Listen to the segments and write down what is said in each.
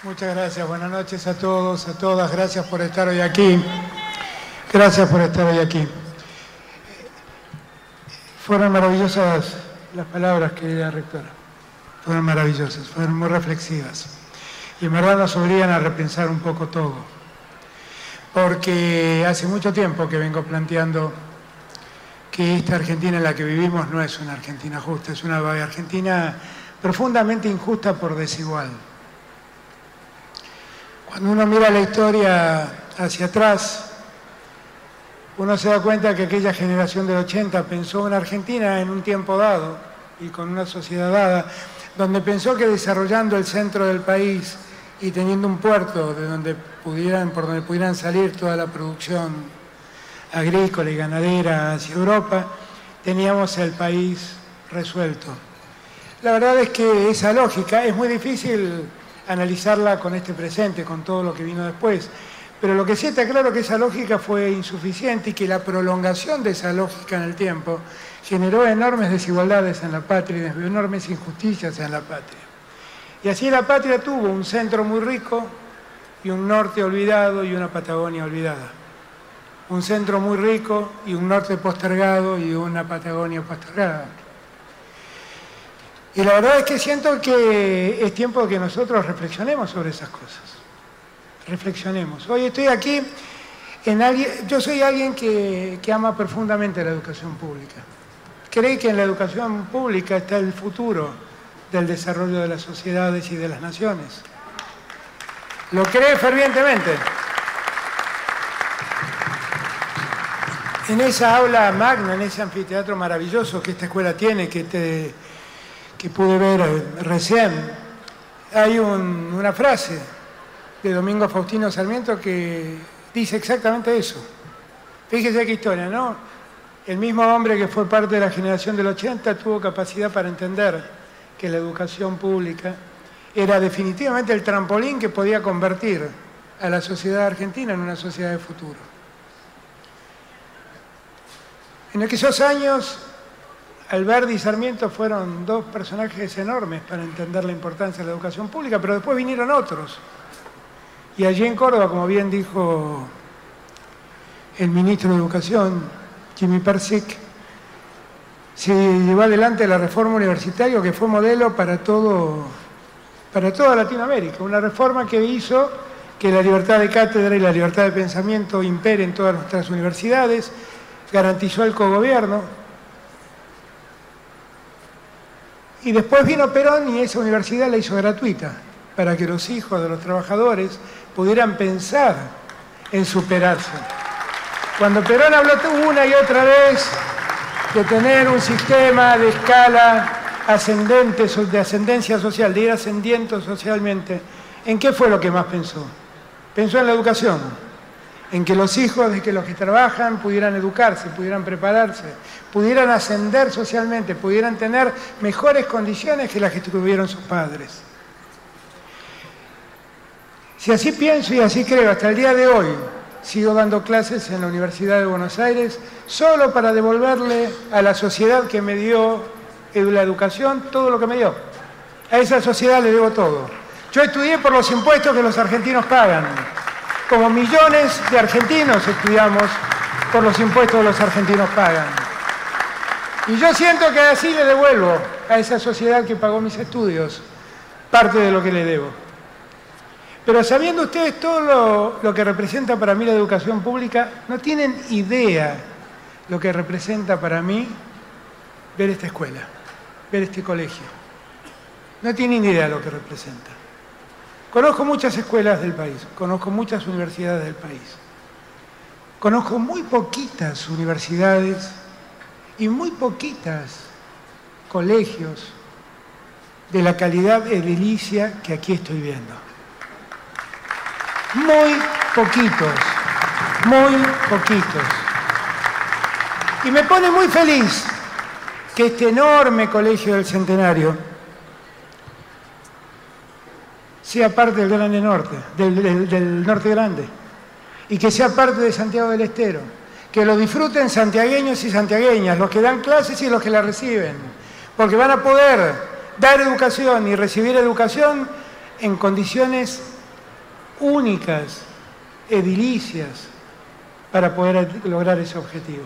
Muchas gracias, buenas noches a todos, a todas, gracias por estar hoy aquí. Gracias por estar hoy aquí. Fueron maravillosas las palabras, querida rectora. Fueron maravillosas, fueron muy reflexivas. Y en verdad nos obligan a repensar un poco todo. Porque hace mucho tiempo que vengo planteando que esta Argentina en la que vivimos no es una Argentina justa, es una Argentina profundamente injusta por desigual. Cuando uno mira la historia hacia atrás, uno se da cuenta que aquella generación del 80 pensó en Argentina en un tiempo dado y con una sociedad dada, donde pensó que desarrollando el centro del país y teniendo un puerto por donde pudieran salir toda la producción agrícola y ganadera hacia Europa, teníamos el país resuelto. La verdad es que esa lógica es muy difícil analizarla con este presente, con todo lo que vino después. Pero lo que sí está claro es que esa lógica fue insuficiente y que la prolongación de esa lógica en el tiempo generó enormes desigualdades en la patria y enormes injusticias en la patria. Y así la patria tuvo un centro muy rico y un norte olvidado y una Patagonia olvidada. Un centro muy rico y un norte postergado y una Patagonia postergada. Y la verdad es que siento que es tiempo de que nosotros reflexionemos sobre esas cosas. Reflexionemos. Hoy estoy aquí, yo soy alguien que ama profundamente la educación pública. Cree que en la educación pública está el futuro del desarrollo de las sociedades y de las naciones. Lo cree fervientemente. En esa aula magna, en ese anfiteatro maravilloso que esta escuela tiene, que pude ver recién, hay una frase de Domingo Faustino Sarmiento que dice exactamente eso. Fíjese qué historia, ¿no? El mismo hombre que fue parte de la generación del 80 tuvo capacidad para entender que la educación pública era definitivamente el trampolín que podía convertir a la sociedad argentina en una sociedad de futuro. En aquellos años, Alberdi y Sarmiento fueron dos personajes enormes para entender la importancia de la educación pública, pero después vinieron otros. Y allí en Córdoba, como bien dijo el ministro de Educación, Jimmy Persic, se llevó adelante la reforma universitaria que fue modelo para toda Latinoamérica. Una reforma que hizo que la libertad de cátedra y la libertad de pensamiento imperen en todas nuestras universidades, garantizó el cogobierno. Y después vino Perón y esa universidad la hizo gratuita para que los hijos de los trabajadores pudieran pensar en superarse. Cuando Perón habló una y otra vez de tener un sistema de escala ascendente, de ascendencia social, de ir ascendiendo socialmente, ¿en qué fue lo que más pensó? Pensó en la educación, en que los hijos de que los que trabajan pudieran educarse, pudieran prepararse, pudieran ascender socialmente, pudieran tener mejores condiciones que las que tuvieron sus padres. Si así pienso y así creo, hasta el día de hoy sigo dando clases en la Universidad de Buenos Aires solo para devolverle a la sociedad que me dio la educación todo lo que me dio. A esa sociedad le debo todo. Yo estudié por los impuestos que los argentinos pagan. Como millones de argentinos estudiamos por los impuestos que los argentinos pagan. Y yo siento que así le devuelvo a esa sociedad que pagó mis estudios parte de lo que le debo. Pero sabiendo ustedes todo lo que representa para mí la educación pública, no tienen idea lo que representa para mí ver esta escuela, ver este colegio. No tienen idea lo que representa. Conozco muchas escuelas del país, conozco muchas universidades del país. Conozco muy poquitas universidades y muy poquitas colegios de la calidad edilicia que aquí estoy viendo. Muy poquitos, muy poquitos. Y me pone muy feliz que este enorme colegio del Centenario sea parte del Grande Norte, del Norte Grande, y que sea parte de Santiago del Estero, que lo disfruten santiagueños y santiagueñas, los que dan clases y los que la reciben, porque van a poder dar educación y recibir educación en condiciones únicas, edilicias, para poder lograr ese objetivo.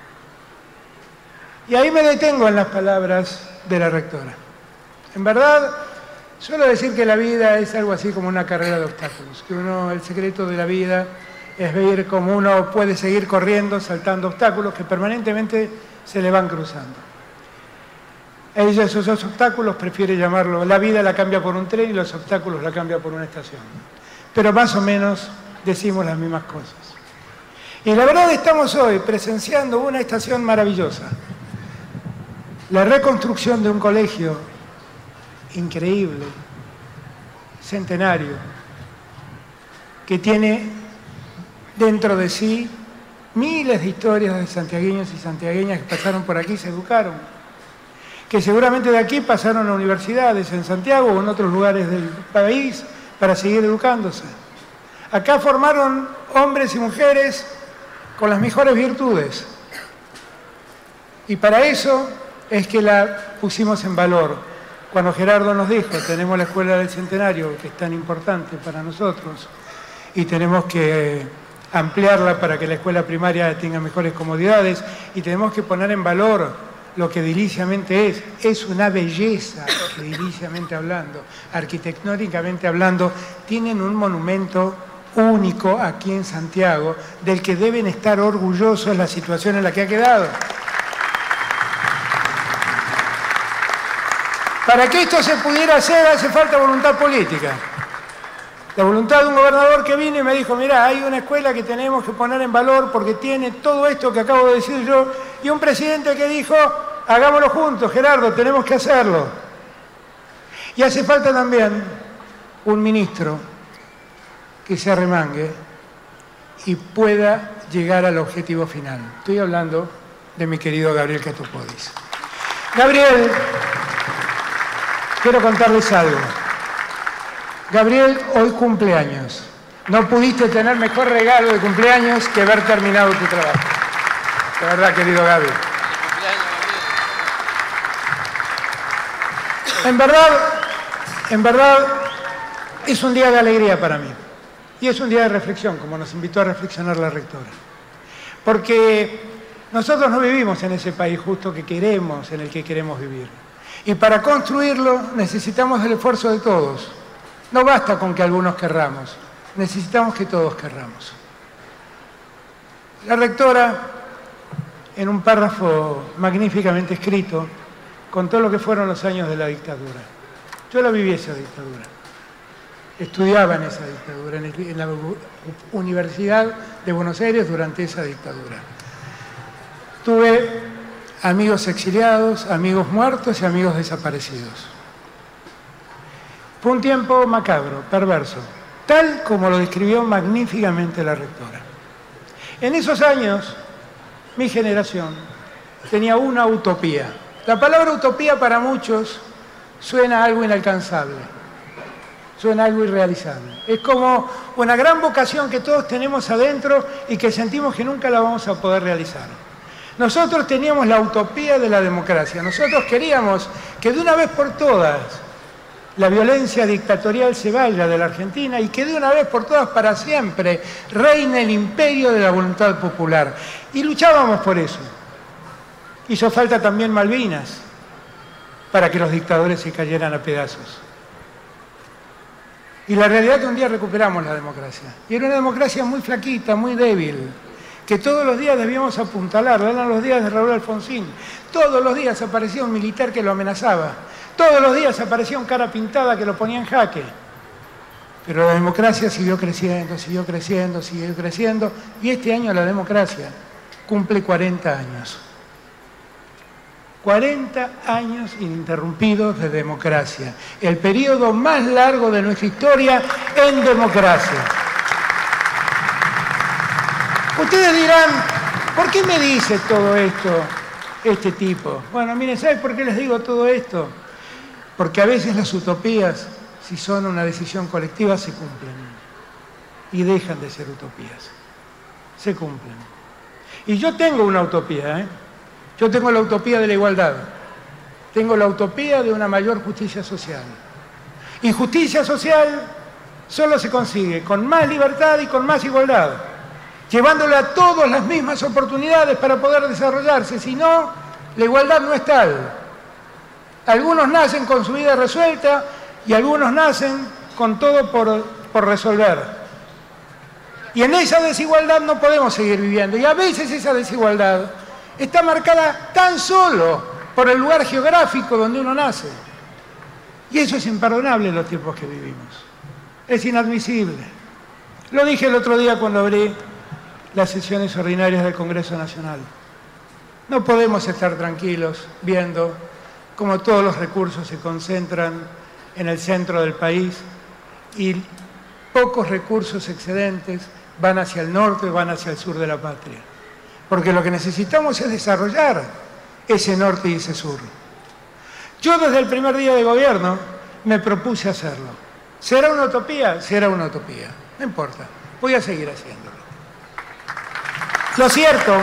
Y ahí me detengo en las palabras de la rectora. En verdad, suelo decir que la vida es algo así como una carrera de obstáculos, que el secreto de la vida es ver cómo uno puede seguir corriendo, saltando obstáculos que permanentemente se le van cruzando. Ella esos obstáculos prefiere llamarlo, la vida la cambia por un tren y los obstáculos la cambia por una estación. Pero más o menos decimos las mismas cosas. Y la verdad estamos hoy presenciando una estación maravillosa. La reconstrucción de un colegio increíble, centenario, que tiene dentro de sí miles de historias de santiagueños y santiagueñas que pasaron por aquí y se educaron, que seguramente de aquí pasaron a universidades en Santiago o en otros lugares del país para seguir educándose. Acá formaron hombres y mujeres con las mejores virtudes. Y para eso es que la pusimos en valor. Cuando Gerardo nos dijo, tenemos la Escuela del Centenario, que es tan importante para nosotros, y tenemos que ampliarla para que la escuela primaria tenga mejores comodidades, y tenemos que poner en valor lo que ediliciamente es una belleza, ediliciamente hablando, arquitectónicamente hablando, tienen un monumento único aquí en Santiago, del que deben estar orgullosos la situación en la que ha quedado. Para que esto se pudiera hacer hace falta voluntad política. La voluntad de un gobernador que vino y me dijo, mirá, hay una escuela que tenemos que poner en valor porque tiene todo esto que acabo de decir yo, y un presidente que dijo, hagámoslo juntos, Gerardo, tenemos que hacerlo. Y hace falta también un ministro que se arremangue y pueda llegar al objetivo final. Estoy hablando de mi querido Gabriel Catopodis. Gabriel, quiero contarles algo. Gabriel, hoy cumpleaños. No pudiste tener mejor regalo de cumpleaños que haber terminado tu trabajo. De verdad, querido Gabriel. En verdad, es un día de alegría para mí. Y es un día de reflexión, como nos invitó a reflexionar la rectora. Porque nosotros no vivimos en ese país justo que queremos, en el que queremos vivir. Y para construirlo necesitamos el esfuerzo de todos. No basta con que algunos querramos, necesitamos que todos querramos. La rectora, en un párrafo magníficamente escrito, contó lo que fueron los años de la dictadura. Yo la viví esa dictadura. Estudiaba en esa dictadura, en la Universidad de Buenos Aires durante esa dictadura. Tuve amigos exiliados, amigos muertos y amigos desaparecidos. Fue un tiempo macabro, perverso, tal como lo describió magníficamente la rectora. En esos años, mi generación tenía una utopía. La palabra utopía para muchos suena a algo inalcanzable, suena a algo irrealizable. Es como una gran vocación que todos tenemos adentro y que sentimos que nunca la vamos a poder realizar. Nosotros teníamos la utopía de la democracia. Nosotros queríamos que de una vez por todas la violencia dictatorial se vaya de la Argentina y que de una vez por todas para siempre reine el imperio de la voluntad popular. Y luchábamos por eso. Hizo falta también Malvinas para que los dictadores se cayeran a pedazos. Y la realidad es que un día recuperamos la democracia. Y era una democracia muy flaquita, muy débil, que todos los días debíamos apuntalar. Eran los días de Raúl Alfonsín. Todos los días aparecía un militar que lo amenazaba. Todos los días aparecía un cara pintada que lo ponía en jaque. Pero la democracia siguió creciendo, siguió creciendo, siguió creciendo. Y este año la democracia cumple 40 años. 40 años ininterrumpidos de democracia. El periodo más largo de nuestra historia en democracia. Ustedes dirán, ¿por qué me dice todo esto este tipo? Bueno, miren, ¿saben por qué les digo todo esto? Porque a veces las utopías, si son una decisión colectiva, se cumplen. Y dejan de ser utopías. Se cumplen. Y yo tengo una utopía, ¿eh? Yo tengo la utopía de la igualdad. Tengo la utopía de una mayor justicia social. Y justicia social solo se consigue con más libertad y con más igualdad, llevándole a todos las mismas oportunidades para poder desarrollarse. Si no, la igualdad no es tal. Algunos nacen con su vida resuelta y algunos nacen con todo por resolver. Y en esa desigualdad no podemos seguir viviendo. Y a veces esa desigualdad está marcada tan solo por el lugar geográfico donde uno nace. Y eso es imperdonable en los tiempos que vivimos. Es inadmisible. Lo dije el otro día cuando abrí las sesiones ordinarias del Congreso Nacional. No podemos estar tranquilos viendo cómo todos los recursos se concentran en el centro del país y pocos recursos excedentes van hacia el norte, van hacia el sur de la patria. Porque lo que necesitamos es desarrollar ese norte y ese sur. Yo desde el primer día de gobierno me propuse hacerlo. ¿Será una utopía? Será una utopía. No importa, voy a seguir haciéndolo. Lo cierto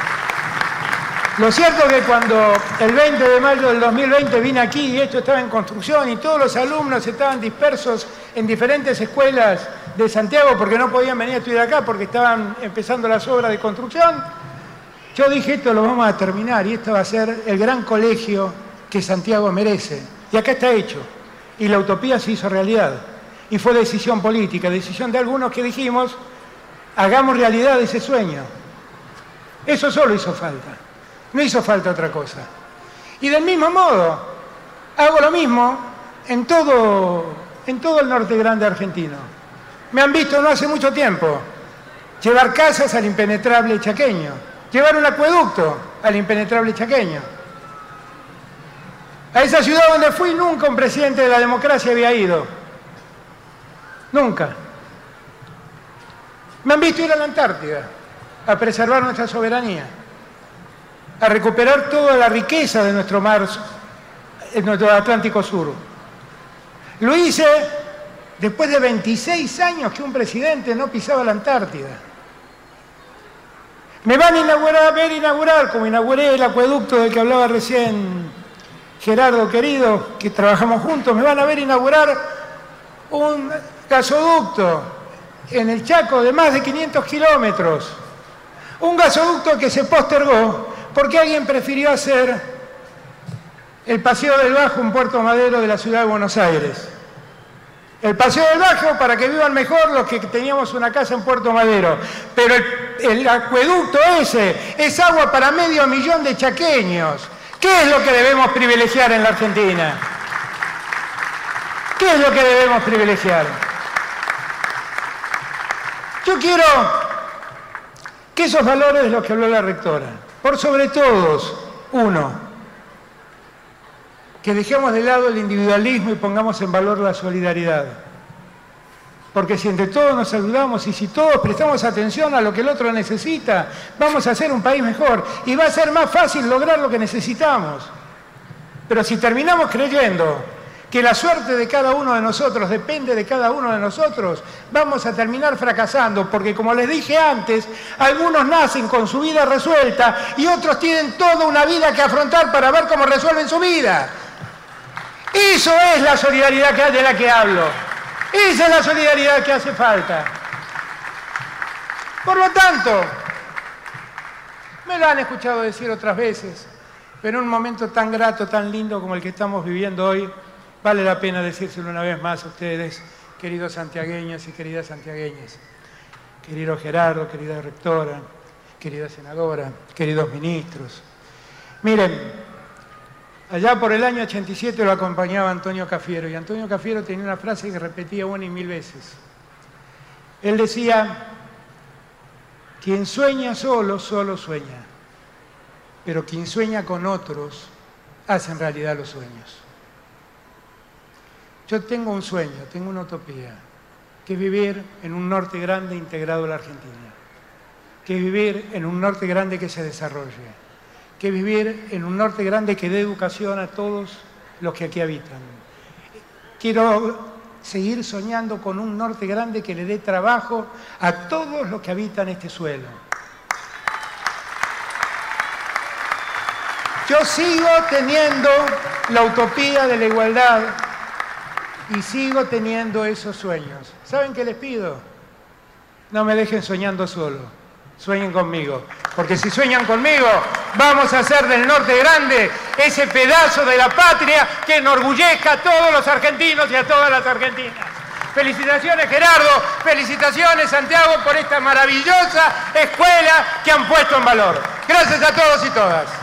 es que cuando el 20 de mayo del 2020 vine aquí y esto estaba en construcción y todos los alumnos estaban dispersos en diferentes escuelas de Santiago porque no podían venir a estudiar acá porque estaban empezando las obras de construcción, yo dije, esto lo vamos a terminar y esto va a ser el gran colegio que Santiago merece. Y acá está hecho. Y la utopía se hizo realidad. Y fue decisión política, decisión de algunos que dijimos, hagamos realidad ese sueño. Eso solo hizo falta. No hizo falta otra cosa. Y del mismo modo, hago lo mismo en todo el norte grande argentino. Me han visto no hace mucho tiempo llevar casas al impenetrable chaqueño, llevar un acueducto al impenetrable chaqueño. A esa ciudad donde fui nunca un presidente de la democracia había ido. Nunca. Me han visto ir a la Antártida a preservar nuestra soberanía, a recuperar toda la riqueza de nuestro mar, en nuestro Atlántico Sur. Lo hice después de 26 años que un presidente no pisaba la Antártida. Me van a ver inaugurar, como inauguré el acueducto del que hablaba recién Gerardo querido, que trabajamos juntos, me van a ver inaugurar un gasoducto en el Chaco de más de 500 kilómetros. Un gasoducto que se postergó porque alguien prefirió hacer el Paseo del Bajo en Puerto Madero de la ciudad de Buenos Aires. El Paseo del Bajo para que vivan mejor los que teníamos una casa en Puerto Madero. Pero el acueducto ese es agua para 500.000 de chaqueños. ¿Qué es lo que debemos privilegiar en la Argentina? ¿Qué es lo que debemos privilegiar? Yo quiero que esos valores de los que habló la rectora, por sobre todos, uno, que dejemos de lado el individualismo y pongamos en valor la solidaridad. Porque si entre todos nos ayudamos y si todos prestamos atención a lo que el otro necesita, vamos a hacer un país mejor y va a ser más fácil lograr lo que necesitamos. Pero si terminamos creyendo que la suerte de cada uno de nosotros depende de cada uno de nosotros, vamos a terminar fracasando, porque como les dije antes, algunos nacen con su vida resuelta y otros tienen toda una vida que afrontar para ver cómo resuelven su vida. Eso es la solidaridad de la que hablo. Esa es la solidaridad que hace falta. Por lo tanto, me lo han escuchado decir otras veces, pero en un momento tan grato, tan lindo como el que estamos viviendo hoy, vale la pena decírselo una vez más a ustedes, queridos santiagueños y queridas santiagueñas. Querido Gerardo, querida rectora, querida senadora, queridos ministros. Miren, allá por el año 87 lo acompañaba Antonio Cafiero, y Antonio Cafiero tenía una frase que repetía una y mil veces. Él decía, quien sueña solo, solo sueña, pero quien sueña con otros, hace en realidad los sueños. Yo tengo un sueño, tengo una utopía, que es vivir en un norte grande integrado a la Argentina, que es vivir en un norte grande que se desarrolle, que es vivir en un norte grande que dé educación a todos los que aquí habitan. Quiero seguir soñando con un norte grande que le dé trabajo a todos los que habitan este suelo. Yo sigo teniendo la utopía de la igualdad y sigo teniendo esos sueños. ¿Saben qué les pido? No me dejen soñando solo, sueñen conmigo. Porque si sueñan conmigo, vamos a hacer del norte grande ese pedazo de la patria que enorgullezca a todos los argentinos y a todas las argentinas. Felicitaciones Gerardo, felicitaciones Santiago por esta maravillosa escuela que han puesto en valor. Gracias a todos y todas.